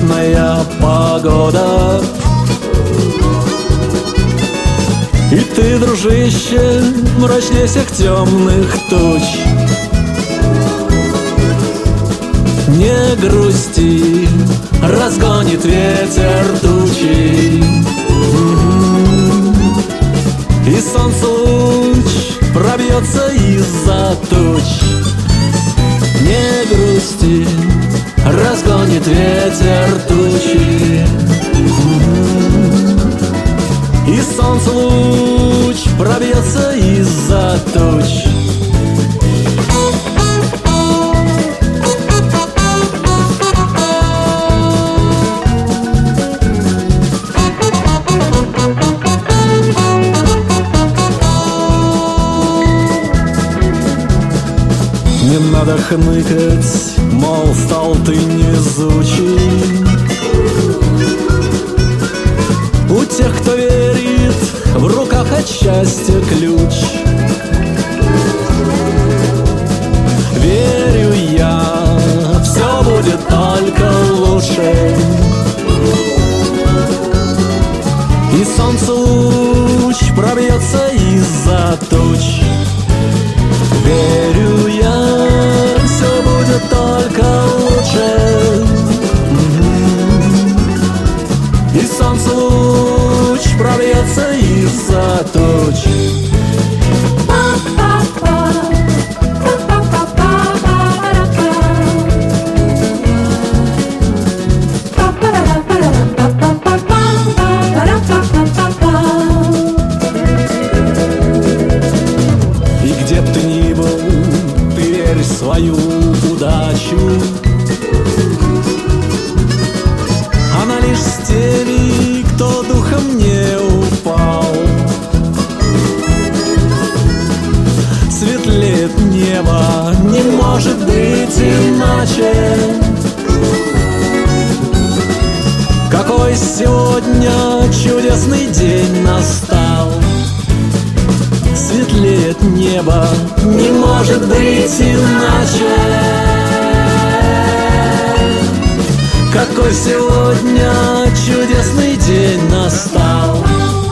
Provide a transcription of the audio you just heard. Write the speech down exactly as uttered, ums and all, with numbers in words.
прекрасная погода. И ты, дружище, мрачнее всех темных туч. Не грусти, разгонит ветер тучи, и солнце луч пробьется из-за туч. Не грусти, разгонит ветер тучи, и солнце луч пробьется из-за туч. Не надо хныкать, мол, стал ты невезучий. У тех, кто верит, в руках от счастья ключ. Верю я, все будет только лучше, и солнце луч пробьется из-за туч. Верю я, все будет только лучше, и солнце луч пробьется из-за туч. И где б ты ни был, ты верь в свою удачу. Она лишь с теми, кто духом не упал. Светлеет небо, не может быть иначе. Какой сегодня чудесный день настал. Светлеет небо, не может быть иначе. Какой сегодня чудесный день настал.